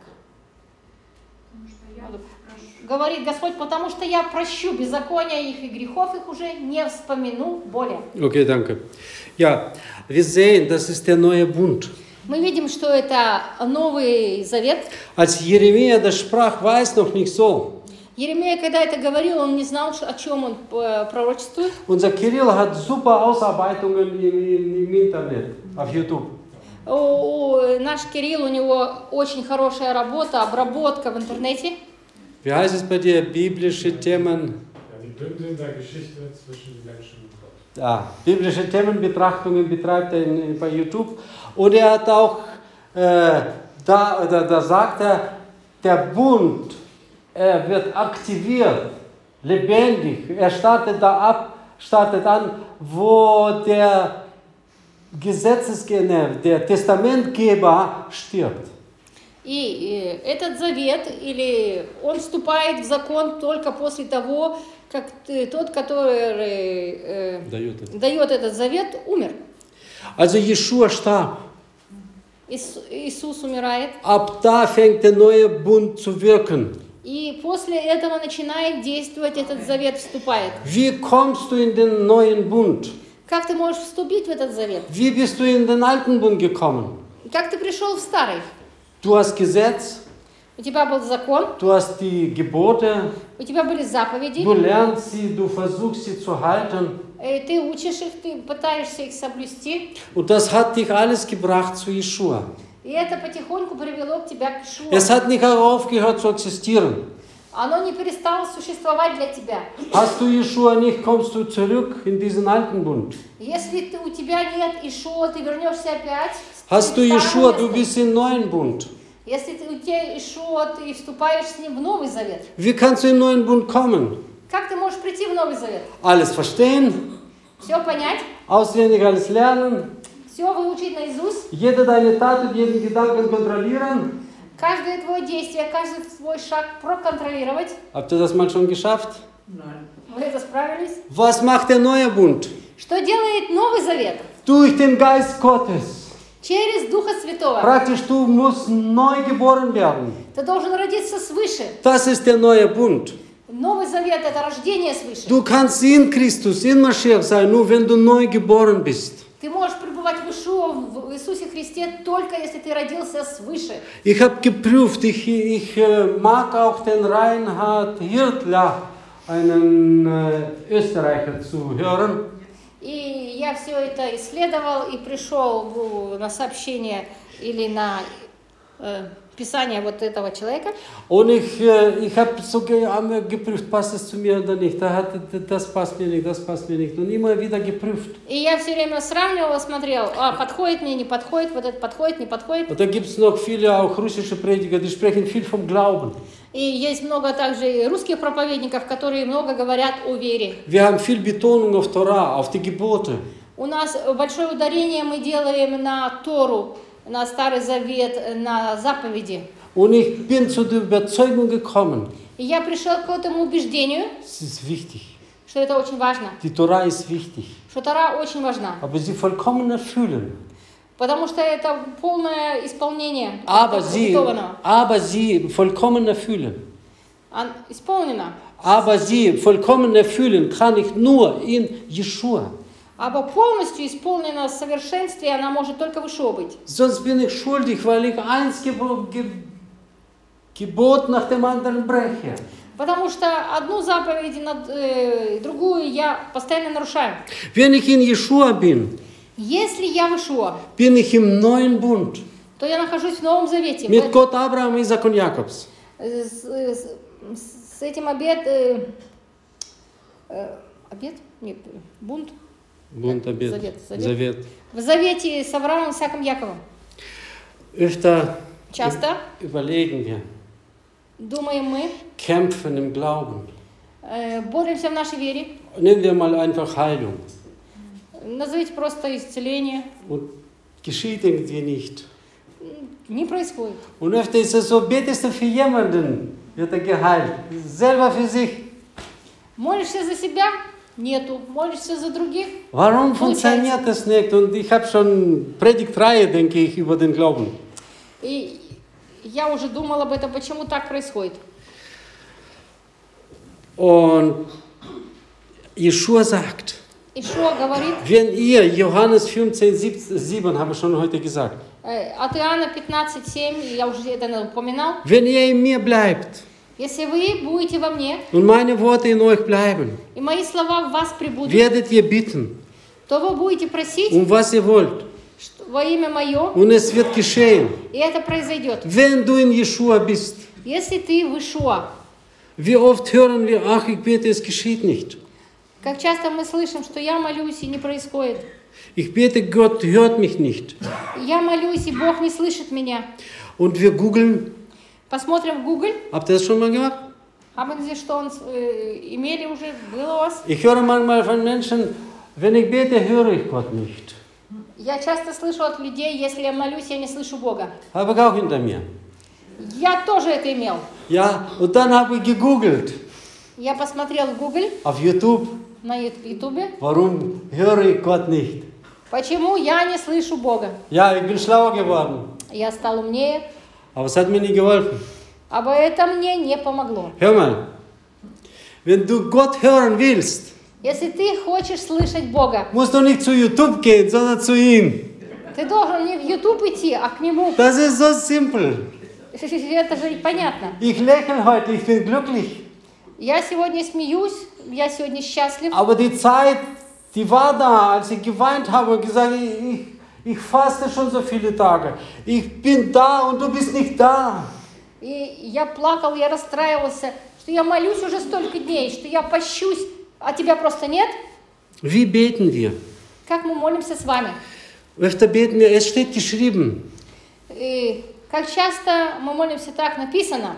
Говорит Господь, потому что я прощу беззакония их и грехов их уже не вспомяну более. Okay, danke. Ja, wir sehen, das ist der neue Bund. Мы видим, что это Новый Завет. Als Jeremia das sprach, war es noch nicht so. Еремея, когда это говорил, он не знал, о чем он пророчествует. Unser Kirill hat super Ausarbeitungen im, im, im Internet, auf YouTube. У, у, наш Кирилл, у него очень хорошая работа, обработка в интернете. Wie heißt es bei dir? Biblische Themen? Ja, die Bünde in der Geschichte zwischen den Menschen und Gott. Ja, biblische Themenbetrachtungen betreibt er in, bei YouTube. Und er hat auch, äh, da, da, da sagt er, der Bund, er wird aktiviert, lebendig. Er startet da ab, startet an, wo der Gesetzesgeber, der Testamentgeber stirbt. И этот завет, или он вступает в закон только после того, как тот, который э, дает, это. дает этот завет, умер. Also Jeshua starb. Ис, Иисус умирает. Ab da fängt der neue Bund zu wirken. И после этого начинает действовать этот завет, вступает. Wie kommst du in den neuen Bund? Как ты можешь вступить в этот завет? Wie bist du in den alten Bund gekommen? Как ты пришел в старый? Du hast Gesetz, у тебя был закон, du hast die Gebote, у тебя были заповеди, du lernst sie, du versuchst sie zu halten. Ты учишь их, ты пытаешься их соблюсти. Und das hat dich alles gebracht zu Jeshua. И это потихоньку привело к тебя к Ишуа. Es hat nicht aufgehört zu existieren. Оно не перестало существовать для тебя. Hast du Jeshua nicht, kommst du zurück in diesen alten Bund. Если ты, у тебя нет Ишуа, ты вернешься опять. Hast du Jeshua, du bist im neuen Bund. Если ты, у тебя Ишуа, ты вступаешь с ним в Новый Завет. Wie kannst du im neuen Bund kommen? Как ты можешь прийти в Новый Завет? Alles verstehen. Все понять. Auswendig alles lernen. Все выучить наизусть. Jede deine Tat und jeden Gedanken kontrollieren. Каждое твое действие, каждый твой шаг проконтролировать. Habt ihr das mal schon geschafft? Nein. Вы это справились? Was macht der neue Bund? Что делает Новый Завет? Durch den Geist Gottes. Через Духа Святого. Praktisch, du musst neu geboren werden. Ты должен родиться свыше. Das ist der neue Bund. Новый Завет – это рождение свыше. Du kannst in Christus, in Mashiach sein, nur wenn du neu geboren bist. Ты можешь пребывать в Ишуа, в Иисусе Христе, только если ты родился свыше. Ich habe geprüft, ich, ich äh, mag auch den Reinhard Hirtler, einen äh, Österreicher, zu hören. И я все это исследовал и пришел на сообщение или на э, Писание вот этого человека. Und ich, äh, ich habe so ge geprüft, passt es zu mir oder nicht. Da hat, das passt mir nicht, das passt mir nicht. Und immer wieder geprüft. И я все время сравнивал, смотрел, а, подходит мне, не подходит, вот это подходит, не подходит. Und da gibt es noch viele, auch russische Prediger, die sprechen viel vom Glauben. И есть много также русских проповедников, которые много говорят о вере. Wir haben viel Betonung auf Torah, auf die Gebote. У нас большое ударение мы делаем на Тору, на Старый Завет, на заповеди. Und ich bin zu der Überzeugung gekommen, И я пришел к этому убеждению, es ist wichtig. что это очень важно, Die Torah ist wichtig, что Тора очень важна, aber sie vollkommen erfüllen. потому что это полное исполнение Aber sie, диктованного. aber sie vollkommen erfüllen. Ан- Исполнено. Aber sie vollkommen erfüllen kann ich nur in Jeshua. Aber полностью исполнено в совершенстве, она может только в Ишуа быть. Sonst bin ich schuldig, weil ich eins Gebot, Ge Gebot nach dem anderen breche. Потому что одну заповедь, над, э, другую я постоянно нарушаю. Wenn ich in Jeshua bin, Если я в Ишуа, bin ich im neuen Bund. то я нахожусь в Новом Завете. Mit Gott Abraham, Isaac und Jakobs. С, с- с этим обет, э, э, Обет? Нет, бунт. Bund, Obet, Завет, завет. Завет. В завете с Авраамом, Исааком, Яковом. Öfter Часто überlegen wir, думаем мы, kämpfen im Glauben. э, боремся в нашей вере. Nehmen wir mal einfach Heilung. Назовите просто исцеление. Und geschieht irgendwie nicht. Не происходит. Und öfter ist es so, betest du für jemanden, wird er geheilt. Selber für sich. Молишься за себя? Нету. Молишься за других? Warum funktioniert das nicht? Und ich habe schon Predigtreihe, denke ich, über den Glauben. И я уже думала об этом, почему так происходит. Und Jeschua sagt, Ишуа говорит, wenn ihr, Johannes fünfzehn, sieben, habe ich schon heute gesagt, э, от Иоанна пятнадцать семь, я уже это упоминал, wenn ihr in mir bleibt если вы будете во мне, und meine Worte in euch bleiben, и мои слова в вас прибудут, werdet ihr bitten, то вы будете просить um was ihr wollt. что, во имя мое, Und es wird geschehen. и это произойдет. Wenn du in Jeschua bist, Если ты в Ишуа, wie oft hören wir, ach, ich bete, es geschieht nicht. как часто мы слышим, что я молюсь и не происходит. Ich bete, Gott hört mich nicht. Я молюсь, и Бог не слышит меня. Und wir googeln, Посмотрим в Google. habt ihr das schon mal gemacht? Haben Sie что он, э, имели уже, было у вас? Ich höre manchmal von Menschen, wenn ich bete, höre ich Gott nicht. Я часто слышу от людей, если я молюсь, я не слышу Бога. Habe ich auch hinter mir. Я тоже это имел. Ja, und dann habe ich gegoogelt Я посмотрел в Google, auf YouTube, на Ютубе, warum höre ich Gott nicht? почему я не слышу Бога. Ja, ich bin schlauer geworden, Я стал умнее, aber es hat mir nicht geholfen. aber это мне не помогло. Hör mal, wenn du Gott hören willst, Если ты хочешь слышать Бога, musst du nicht zu YouTube gehen, sondern zu ihm. ты должен не в Ютуб идти, а к Нему. Das ist so simpel. Это же понятно. Ich lächle heute, ich bin glücklich. Я сегодня смеюсь, я сегодня счастлив. Aber die Zeit, die war da, als ich geweint habe und gesagt, ich, ich faste schon so viele Tage. Ich bin da und du bist nicht da. И я плакал, я расстраивался, что я молюсь уже столько дней, что я пощусь, а тебя просто нет. Wie beten wir? Как мы молимся с вами? Öfter beten wir, es steht geschrieben. И как часто мы молимся так, написано.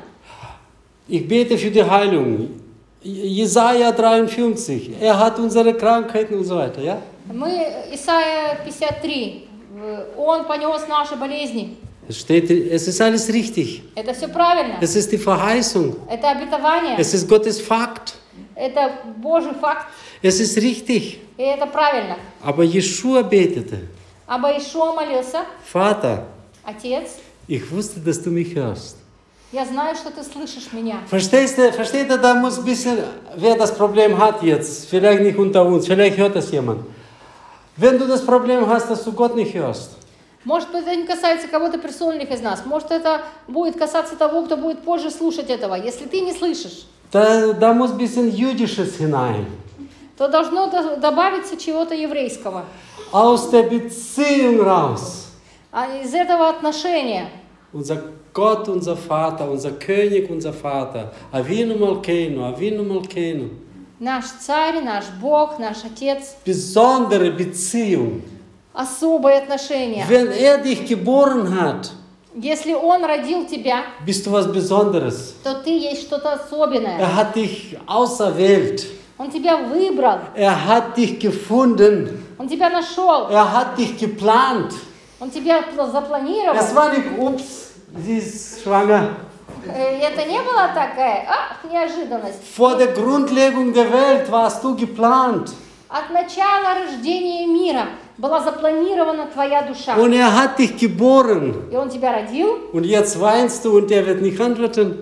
Ich bete für die Heilung. Jesaja dreiundfünfzig. Er hat unsere Krankheiten und so weiter, ja? Мы, Исайя пятьдесят три, Он понес наши болезни. Es steht, es ist alles richtig. Это все правильно. Es ist die Verheißung. Это обетование. Es ist Gottes Fakt. Это Божий факт. Es ist richtig. И это правильно. Aber Jeschua betete. Аба Ишуа молился. Vater, Отец, ich wusste, dass du mich hörst. я знаю, что ты слышишь меня. Verstehst du, versteht ihr, da muss ein bisschen, wer das Problem hat jetzt, vielleicht nicht unter uns, vielleicht hört das jemand. Wenn du das Problem hast, dass du Gott nicht hörst, Может, это не касается кого-то персональных из нас. Может, это будет касаться того, кто будет позже слушать этого. Если ты не слышишь, da, da muss ein bisschen Jüdisches hinein. то должно до- добавиться чего-то еврейского. Aus der Beziehung raus. А из этого отношения Unser Gott, unser Vater, unser König, unser Vater. Avinu Malkeinu, Avinu Malkeinu. наш царь, наш Бог, наш Отец, Besondere Beziehung. особые отношения. Wenn er dich geboren hat, Если Он родил тебя, bist du was Besonderes. то ты есть что-то особенное. Er hat dich auserwählt. Он тебя выбрал, Er hat dich gefunden. Он тебя нашел, Er hat dich geplant. Он тебя пл- запланировал. Es war nicht, ups, sie ist schwanger. Э, Это не было такая, ах, неожиданность. Vor der Grundlegung der Welt warst du geplant. От начала рождения мира была запланирована твоя душа. Und er hat dich geboren. И Он тебя родил, Und jetzt weinst du und er wird nicht antworten.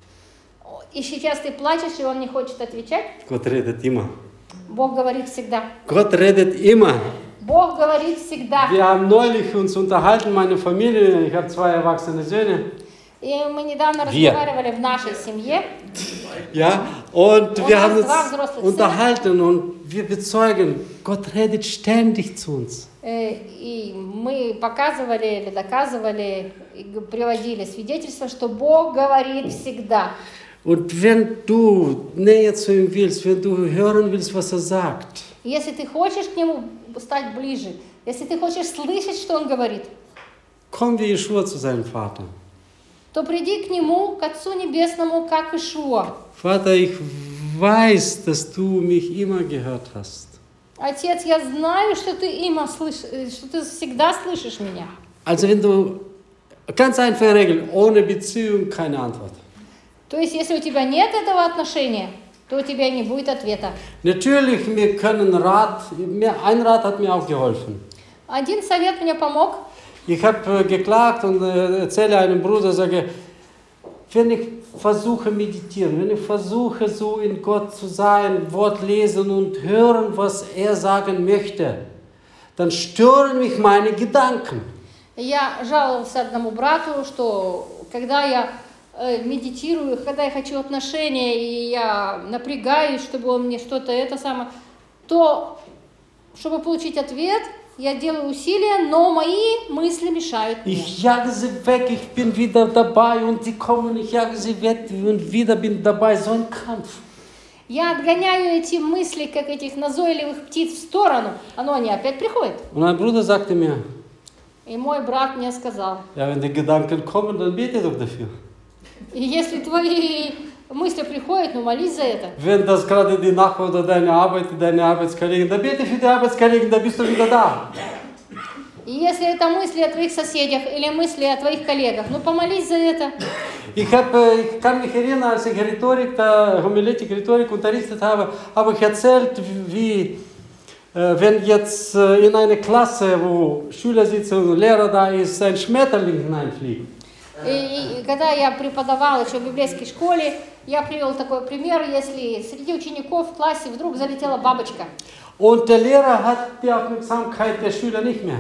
и сейчас ты плачешь, и Он не хочет отвечать. Gott redet immer. Бог говорит всегда. Gott redet immer. Bог говорит всегда. Wir haben neulich uns unterhalten, meine Familie, ich habe zwei erwachsene Söhne. И мы недавно Wir. разговаривали в нашей семье. Ja, und Und wir haben das uns war взрослые unterhalten und wir bezeugen, Gott redet ständig zu uns. Э, И мы показывали или доказывали, и г- приводили свидетельство, что Бог говорит всегда. Und wenn du näher zu ihm willst, wenn du hören willst, was er sagt, Если ты хочешь к Нему стать ближе, если ты хочешь слышать, что Он говорит, komm wie Jeschua zu seinem Vater. то приди к Нему, к Отцу Небесному, как Ишуа. Vater, ich weiß, dass du mich immer gehört hast. Отец, я знаю, что ты, има слыш... что ты всегда слышишь меня. Also wenn du, ganz einfache Regel, ohne Beziehung keine Antwort. То есть, если у тебя нет этого отношения, то у тебя не будет ответа. Natürlich, wir können Rat, mir, ein Rat hat mir auch geholfen. Один совет мне помог. Ich habe äh, geklagt und äh, erzähle einem Bruder, sage, wenn ich versuche meditieren, wenn ich versuche so in Gott zu sein, Wort lesen und hören, was er sagen möchte, dann stören mich meine Gedanken. Я жаловался одному брату, что когда я э, медитирую, когда я хочу отношения, и я напрягаюсь, чтобы он мне что-то это самое, то, чтобы получить ответ, я делаю усилия, но мои мысли мешают мне. Ich jage sie weg, ich bin wieder dabei und sie kommen, ich jage sie weg und wieder bin dabei, so ein Kampf. Я отгоняю эти мысли, как этих назойливых птиц, в сторону, но они опять приходят. Und ein Bruder sagte mir, И мой брат мне сказал, ja, wenn die Gedanken kommen, dann bete doch dafür. и если твои мысли приходят, ну молись за это. Wenn das gerade die Nachbar oder deine Arbeit, deine Arbeitskollegen, dann bete für die Arbeitskollegen, dann bist du wieder da. И если это мысли о твоих соседях или мысли о твоих коллегах, ну помолись за это. Ich, hab, ich kann mich erinnern, als ich Rhetorik, da, Homiletik, Rhetorik unterrichtet habe, habe ich erzählt, wie, äh, wenn jetzt äh, in eine Klasse, wo Schüler sitzen und Lehrer da ist, ein Schmetterling hineinfliegt. И, и, и когда я преподавала еще в библейской школе, я привел такой пример, если среди учеников в классе вдруг залетела бабочка. Und der Lehrer hat die Aufmerksamkeit der Schüler nicht mehr.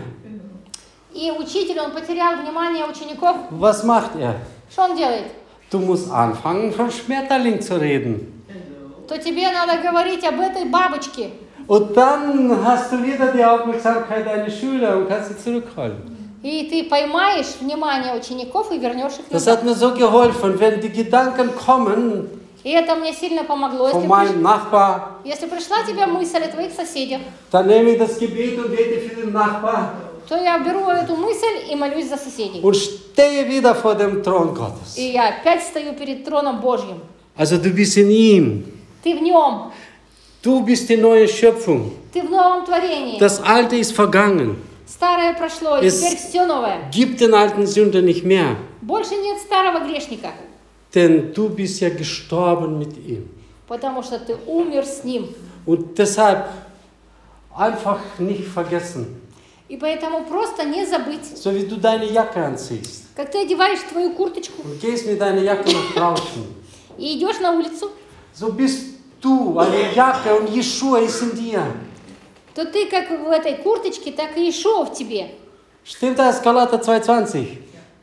И учитель, он потерял внимание учеников. Was macht er? Что он делает? Du musst anfangen, von Schmetterling zu reden. То тебе надо говорить об этой бабочке. Und dann hast du wieder die Aufmerksamkeit deiner Schüler und kannst sie zurückholen. И ты поймаешь внимание учеников и вернешь их Das назад. hat mir so geholfen, wenn die Gedanken kommen И это мне сильно помогло. von Если, meinem приш- Nachbar, если пришла тебе мысль о твоих соседях, dann nehme ich das Gebet und bete für den Nachbar то я беру эту мысль и молюсь за соседей. und stehe wieder vor dem Thron Gottes. И я опять стою перед троном Божьим. Also du bist in ihm. Ты в нем. Du bist die neue Schöpfung. Ты в новом творении. Das Alte ist vergangen. Старое прошло, и Es- теперь все новое. Gib den alten Sünder nicht mehr. Больше нет старого грешника, Denn du bist ja gestorben mit ihm. потому что ты умер с ним. Und deshalb einfach nicht vergessen. И поэтому просто не забыть, So wie du deine Jacke anziehst как ты одеваешь твою курточку und gehst mit deiner Jacke nach draußen. и идешь на улицу, So bist du, eine Jacke und Jeschua ist in dir. то ты как в этой курточке, так и Ишуа в тебе. Stimmt das, Galater zwei zwanzig?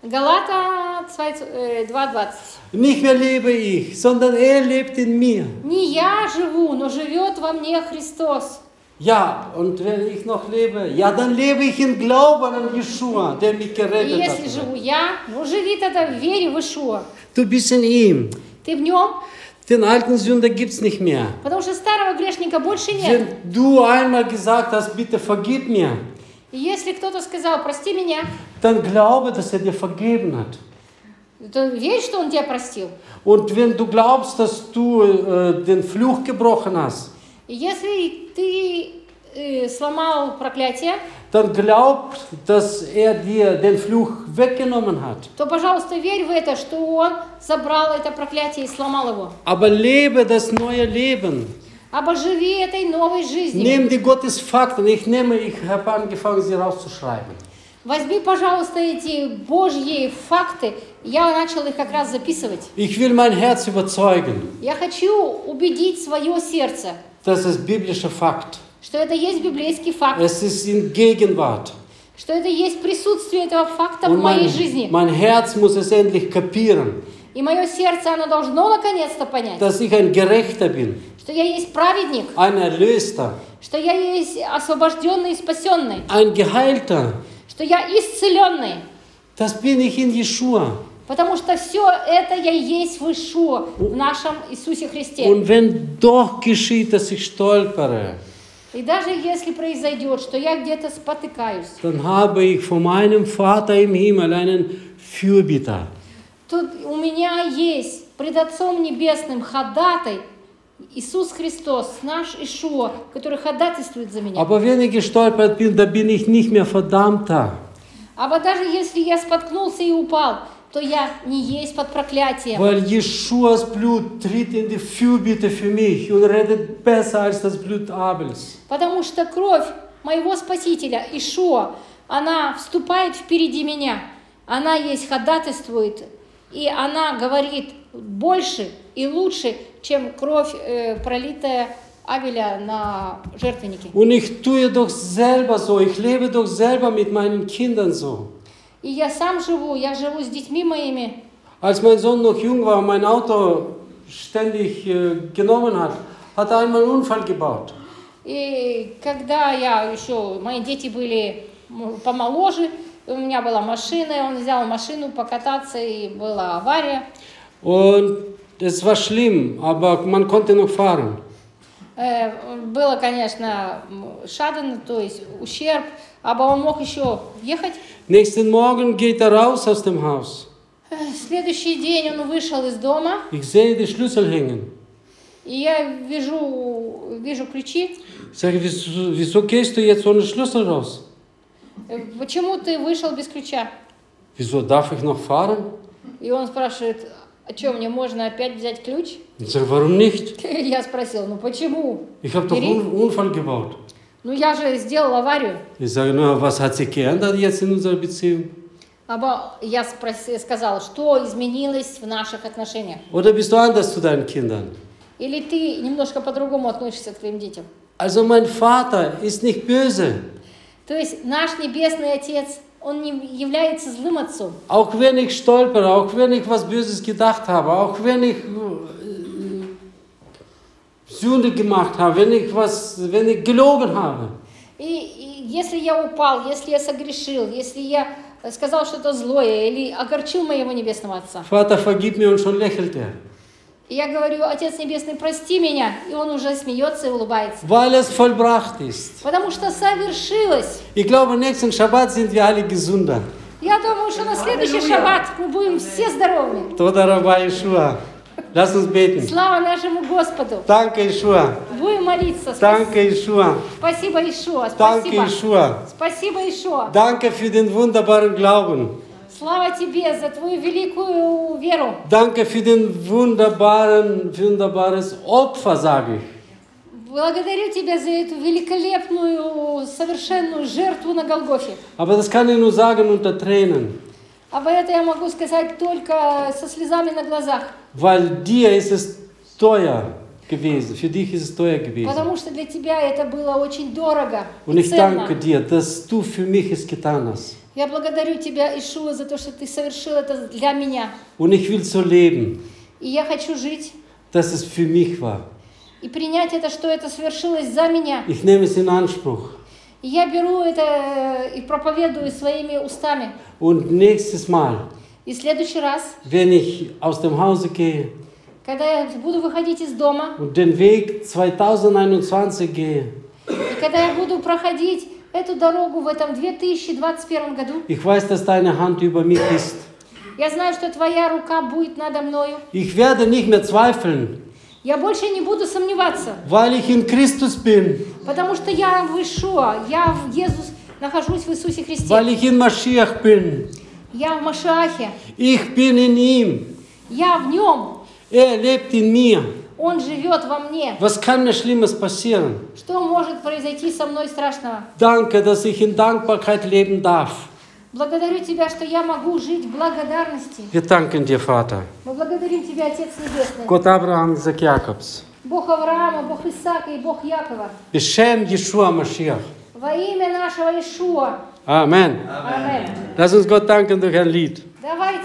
Галата два двадцать. Nicht mehr lebe ich, sondern er lebt in mir. Не я живу, но живет во мне Христос. Ja, und wenn ich noch lebe, ja, dann lebe ich im Glauben an Jeschua, der mich И gerettet если hat. живу я, ну живи тогда в вере в Ишуа. Du bist in ihm. Ты в нем, Den alten Sünder gibt es nicht mehr. потому что старого грешника больше нет. Wenn du einmal gesagt hast, bitte vergib mir, И если кто-то сказал, прости меня, dann glaube, dass er dir vergeben hat. то верь, что он тебя простил. Und wenn du glaubst, dass du äh, den Fluch gebrochen hast, И если ты э, сломал проклятие, dann glaub, dass er dir den Fluch weggenommen hat. то, пожалуйста, верь в это, что он забрал это проклятие и сломал его. Aber lebe das neue Leben. Обоживи этой новой жизнью. Nimm die Gottesfakten. Ich nehme, ich habe angefangen, sie rauszuschreiben. Возьми, пожалуйста, эти Божьи факты. Я начал их как раз записывать. Ich will mein Herz überzeugen. Я хочу убедить свое сердце, Das ist biblischer Fakt. что это есть библейский факт, Es ist in Gegenwart. что это есть присутствие этого факта в Und моей mein, жизни. mein Herz muss es endlich kapieren, И мое сердце, оно должно наконец-то понять, dass ich ein Gerechter bin, что я есть праведник, ein Erlöster, что я есть освобожденный и спасенный, ein Geheilter. что я исцеленный, Das bin ich in Jeschua. Потому что все это я есть в Ишуа, в нашем Иисусе Христе. Und wenn doch geschieht, dass ich stolpere, И даже если произойдет, что я где-то спотыкаюсь, dann habe ich von meinem Vater im Himmel einen Fürbitter. тут у меня есть пред Отцом Небесным ходатай Иисус Христос, наш Ишуа, который ходатайствует за меня. Aber wenn ich gestolpert bin, dann bin ich nicht mehr verdammter. А даже если я споткнулся и упал, то я не есть под проклятием. Weil Jeschuas Blut tritt in die Fürbitte für mich und rettet besser als das Blut Abels. Потому что кровь моего Спасителя, Ишуа, она вступает впереди меня. Она есть ходатайствует, и она говорит больше и лучше, чем кровь, э, пролитая Авеля на жертвеннике. Und ich tue doch selber so, ich lebe doch selber mit meinen Kindern so. И я сам живу, я живу с детьми моими. Als mein Sohn noch jung war und mein Auto ständig äh, genommen hat, hat er einmal einen Unfall gebaut. И когда я еще, мои дети были м, помоложе, у меня была машина, и он взял машину покататься, и была авария. Und es war schlimm, aber man konnte noch fahren. Э, Было, конечно, м, шаден, то есть ущерб, а он мог еще ехать. Nächsten Morgen geht er raus aus dem Haus. Э, Следующий день он вышел из дома, Ich sehe die Schlüssel hängen. и я вижу, вижу ключи. Ich sage, wieso, wieso gehst du jetzt ohne Schlüssel raus? Э, Почему ты вышел без ключа? Wieso darf ich noch fahren? И он спрашивает, а что, мне можно опять взять ключ? Ich sage, warum nicht? Я спросил, ну почему? Ich habe doch einen Unfall gebaut. Ну я же сделал аварию. Ich sage, na, was hat sich geändert jetzt in unserer Beziehung? Aber я спроси- сказала, что изменилось в наших отношениях? Oder bist du anders zu deinen Kindern? Или ты немножко по-другому относишься к твоим детям? Also mein Vater ist nicht böse. То есть наш Небесный Отец, Он не является злым Отцом. Auch wenn ich stolpere, auch wenn ich was Böses gedacht habe, auch wenn ich äh, Sünde gemacht habe, wenn ich, was, wenn ich gelogen habe. И, и если я упал, если я согрешил, если я сказал что-то злое или огорчил моего Небесного Отца, Vater, vergib mir, und schon lächelt er. и я говорю, Отец Небесный, прости меня, и Он уже смеется и улыбается. Weil es vollbracht ist. Потому что совершилось. Ich glaube, nächsten Schabbat sind wir alle gesünder. Я думаю, что на следующий шаббат мы будем все здоровыми. Toda Rabbi Yeshua. Lass uns beten. Слава нашему Господу. Danke, Yeshua. Будем молиться. Danke, Yeshua. Спасибо, Ишуа. Danke, Спасибо. Yeshua. Спасибо, Ишуа. Danke für den wunderbaren Glauben. Слава Тебе за Твою великую веру. Danke für den wunderbaren, wunderbares Opfer, sage ich. Благодарю Тебя за эту великолепную, совершенную жертву на Голгофе. Aber das kann ich nur sagen unter Tränen. Об этом я могу сказать только со слезами на глазах. Weil dir ist es teuer gewesen. Für dich ist es teuer gewesen. Потому что для Тебя это было очень дорого Und и ich ценно. danke dir, dass du für mich es getan hast. Я благодарю Тебя, Ишуа, за то, что Ты совершил это для меня. Und ich will so leben, И я хочу жить dass es für mich war. и принять это, что это совершилось за меня. Ich nehme es in Anspruch. И я беру это и проповедую своими устами. Und nächstes Mal, И в следующий раз, wenn ich aus dem Hause gehe когда я буду выходить из дома, und den Weg zwanzig einundzwanzig gehe, и когда я буду проходить эту дорогу в этом две тысячи двадцать первом году, ich weiß, dass deine Hand über mich ist. я знаю, что Твоя рука будет надо мною. Ich werde nicht mehr zweifeln, Я больше не буду сомневаться, weil ich in Christus bin, потому что я в Ишуа, я в Иисус, нахожусь в Иисусе Христе. weil ich in Mashiach bin. Я в Машиахе, Ich bin in ihm. я в Нем, Er lebt in mir. Он живет во мне. Was kann mir Schlimmes passieren? Что может произойти со мной страшного? Danke, dass ich in Dankbarkeit leben darf. Благодарю Тебя, что я могу жить в благодарности. Wir danken dir, Vater. Мы благодарим Тебя, Отец Небесный. Gott Abraham, Isaac, Jakobs. Бог Авраама, Бог Исаака и Бог Якова. Beschäm Yeshua Mashiach. Во имя нашего Ишуа. Amen. Аминь. Lass uns Gott danken durch ein Lied. Давайте